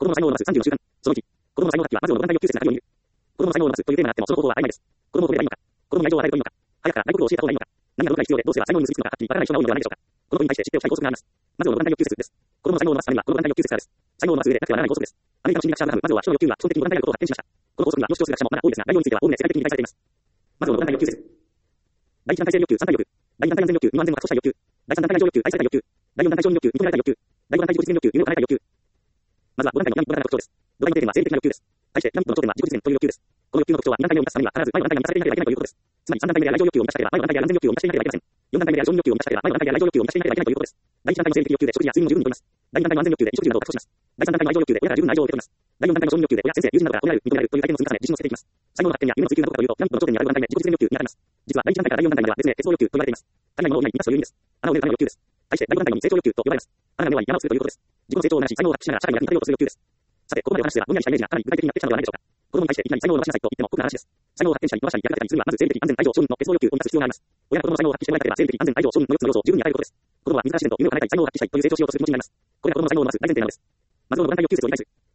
の才能を伸ばす30の習慣。その1、子供の才能発揮はまずをの団体欲求説の内容にいる。子供の才能を伸ばすというテーマがあっても、その方法は曖昧です。子供を褒めればいいのか、子供に愛情を与えるといいのか、早くから内国を教えた方がいいのか、何がどこが必要で、どうすれば才能に結びつくのか、はっきりわからない人が多いのではないでしょうか。この問に対して知っておきたい法則があります。まずをの団体欲求説です。子供の才能を伸ばすためには、この団体欲求説からです。才能を伸ばす上でなくてはならない法則です。アメリカの心理学者アブラハム、マズローは人の欲求が基本的に5段階あることを発見しました。この法則には、もう少数学者もまだ多いですが、概要についてはおおむね世界的に理解されています。マズローの5段階欲求説。第1段階生理欲求、3段階欲。第2段階安全欲求、身の安全を確保したい欲求。第3段階愛情欲求、愛されたい欲求。第4段階承認欲求、認められたい欲求。第5段階自己実現欲求、夢を叶えたい欲求。まずは5段階の闇5段階の特徴です。土台の定点は生理的な欲求です。対して、闇の頂点は自己実現という欲求です。この欲求の特徴は2段階目を満たすためには必ず前の段階が満たされていなければいけないということです。つまり3段階目で愛情欲求を満たしたければ、前の段階で安全欲求を満たしていなければいけません。4段階目で承認欲求を満たしたければ、前の段階で愛情欲求を満たしていなければいけないということです。第1段階の生理的欲求で食事や睡眠を十分にとります。第2段階の安全欲求で衣食住などを確保します。第3段階の愛情欲求で親から十分な愛情を受け取ります。第4段階の承認欲求で親、先生、友人などから褒められる、認められるという体験の積み重ね、自信をつけていきます。才能の発展や夢の追求がどこかというと、闇の頂点にある5段階目、自己実現欲求に当たります。実は第1段階から第4段階までは別名、鉄道欲求と言われています。足りないものをない、満たすという意味です。穴を埋めるための欲求です。対して第5段階の成長欲求と呼ばれます。穴が目はい山を作るということです。自己の成長を促し、才能を発揮しながら社会に役に立てようとする欲求です。さて、ここまでお話しすれば、ぼんやりしたイメージがかなり具体的になってきたのではないでしょうか。子供に対していきなり才能を伸ばしなさいと言っても酷な話です。才能を発展したり、伸ばしたり、役立てたりするには、まず生理的に安全、愛情、承認の鉄道欲求を満たす必要があります。親が子供の才能を発揮してもらいたければ、生理的安全、愛情、承認の4つの要素を十分に与えることです。子供は自ら自然と夢を叶えたい、才能を発揮したいという成長しようとする気持ちになります。これが子供の才能を伸ばす大前提なのです。まずの5段階欲求説を理解する。